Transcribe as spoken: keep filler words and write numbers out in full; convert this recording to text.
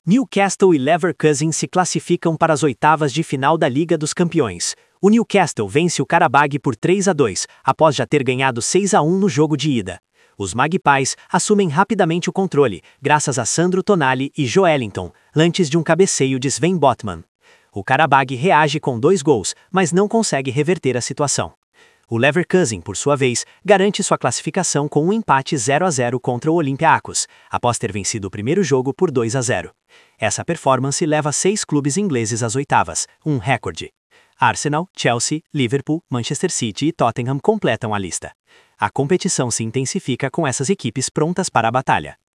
Newcastle e Leverkusen se classificam para as oitavas de final da Liga dos Campeões. O Newcastle vence o Qarabağ por três a dois, após já ter ganhado seis a um no jogo de ida. Os Magpies assumem rapidamente o controle, graças a Sandro Tonali e Joelinton, antes de um cabeceio de Sven Botman. O Qarabağ reage com dois gols, mas não consegue reverter a situação. O Leverkusen, por sua vez, garante sua classificação com um empate zero a zero contra o Olympiacos, após ter vencido o primeiro jogo por dois a zero. Essa performance leva seis clubes ingleses às oitavas, um recorde. Arsenal, Chelsea, Liverpool, Manchester City e Tottenham completam a lista. A competição se intensifica com essas equipes prontas para a batalha.